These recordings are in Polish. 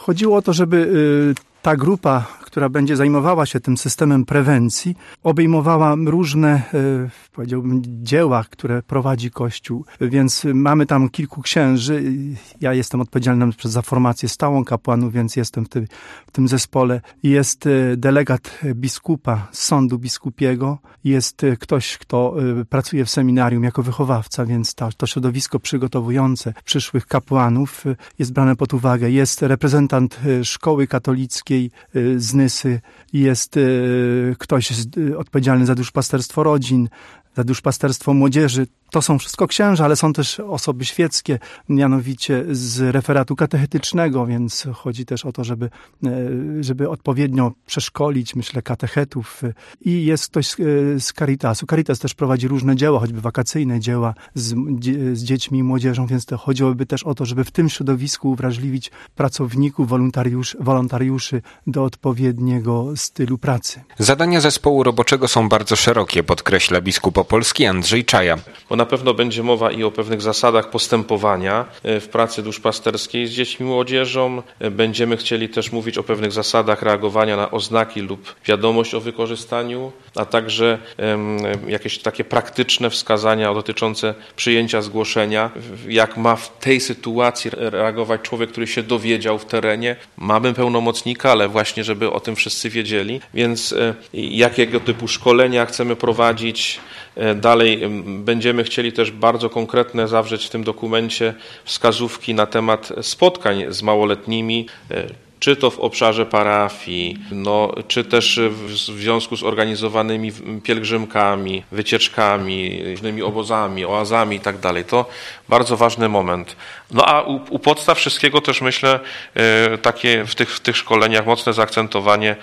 Chodziło o to, żeby ta grupa, która będzie zajmowała się tym systemem prewencji, obejmowała różne, powiedziałbym, dzieła, które prowadzi Kościół. Więc mamy tam kilku księży. Ja jestem odpowiedzialny za formację stałą kapłanów, więc jestem w tym zespole. Jest delegat biskupa z sądu biskupiego. Jest ktoś, kto pracuje w seminarium jako wychowawca, więc to środowisko przygotowujące przyszłych kapłanów jest brane pod uwagę. Jest reprezentant szkoły katolickiej z Nysy, jest ktoś odpowiedzialny za duszpasterstwo rodzin, za duszpasterstwo młodzieży. To są wszystko księża, ale są też osoby świeckie, mianowicie z referatu katechetycznego, więc chodzi też o to, żeby odpowiednio przeszkolić, myślę, katechetów. I jest ktoś z Caritasu. Caritas też prowadzi różne dzieła, choćby wakacyjne dzieła z dziećmi i młodzieżą, więc to chodziłoby też o to, żeby w tym środowisku uwrażliwić pracowników, wolontariuszy do odpowiedniego stylu pracy. Zadania zespołu roboczego są bardzo szerokie, podkreśla biskup opolski Andrzej Czaja. Bo na pewno będzie mowa i o pewnych zasadach postępowania w pracy duszpasterskiej z dziećmi i młodzieżą. Będziemy chcieli też mówić o pewnych zasadach reagowania na oznaki lub wiadomość o wykorzystaniu, a także jakieś takie praktyczne wskazania dotyczące przyjęcia zgłoszenia. Jak ma w tej sytuacji reagować człowiek, który się dowiedział w terenie. Mamy pełnomocnika, ale właśnie, żeby o tym wszyscy wiedzieli. Więc jakiego typu szkolenia chcemy prowadzić. Dalej będziemy chcieli też bardzo konkretne zawrzeć w tym dokumencie wskazówki na temat spotkań z małoletnimi, czy to w obszarze parafii, czy też w związku z organizowanymi pielgrzymkami, wycieczkami, różnymi obozami, oazami i tak dalej. To bardzo ważny moment. A u podstaw wszystkiego też myślę takie w tych szkoleniach mocne zaakcentowanie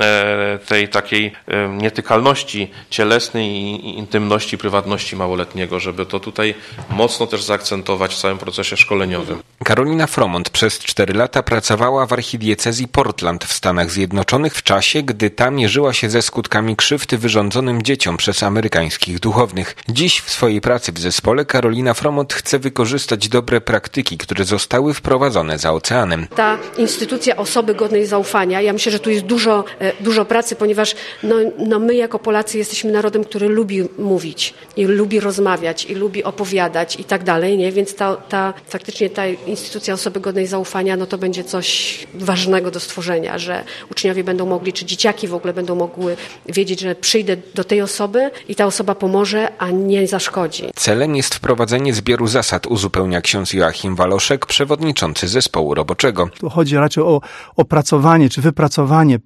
tej takiej nietykalności cielesnej i intymności, prywatności małoletniego, żeby to tutaj mocno też zaakcentować w całym procesie szkoleniowym. Karolina Fromont przez 4 lata pracowała w archidiecezji Portland w Stanach Zjednoczonych w czasie, gdy ta mierzyła się ze skutkami krzywd wyrządzonym dzieciom przez amerykańskich duchownych. Dziś w swojej pracy w zespole Karolina Fromont chce wykorzystać dobre praktyki, które zostały wprowadzone za oceanem. Ta instytucja osoby godnej zaufania, ja myślę, że tu jest dużo pracy, ponieważ my jako Polacy jesteśmy narodem, który lubi mówić i lubi rozmawiać i lubi opowiadać i tak dalej, nie? Więc faktycznie ta instytucja osoby godnej zaufania, to będzie coś ważnego do stworzenia, że uczniowie będą mogli, czy dzieciaki w ogóle będą mogły wiedzieć, że przyjdę do tej osoby i ta osoba pomoże, a nie zaszkodzi. Celem jest wprowadzenie zbioru zasad, uzupełnia ksiądz Joachim Waloszek, przewodniczący zespołu roboczego. Tu chodzi raczej o opracowanie czy wypracowanie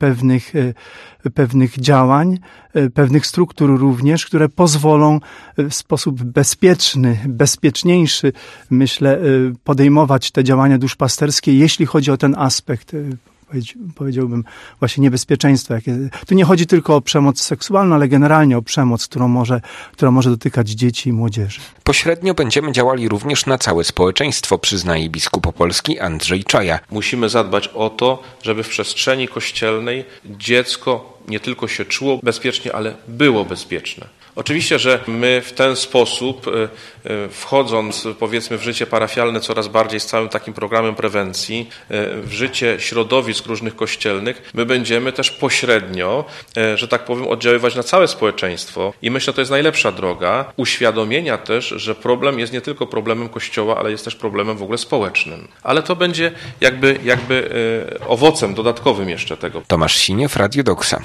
pewnych działań, pewnych struktur również, które pozwolą w sposób bezpieczniejszy, myślę, podejmować te działania duszpasterskie, jeśli chodzi o ten aspekt, powiedziałbym, właśnie niebezpieczeństwa. Tu nie chodzi tylko o przemoc seksualną, ale generalnie o przemoc, która może dotykać dzieci i młodzieży. Pośrednio będziemy działali również na całe społeczeństwo, przyznaje biskup opolski Andrzej Czaja. Musimy zadbać o to, żeby w przestrzeni kościelnej dziecko nie tylko się czuło bezpiecznie, ale było bezpieczne. Oczywiście, że my w ten sposób, wchodząc powiedzmy w życie parafialne coraz bardziej z całym takim programem prewencji, w życie środowisk różnych kościelnych, my będziemy też pośrednio, że tak powiem, oddziaływać na całe społeczeństwo i myślę, że to jest najlepsza droga uświadomienia też, że problem jest nie tylko problemem Kościoła, ale jest też problemem w ogóle społecznym. Ale to będzie jakby owocem dodatkowym jeszcze tego. Tomasz Siniew, Radio Doksa.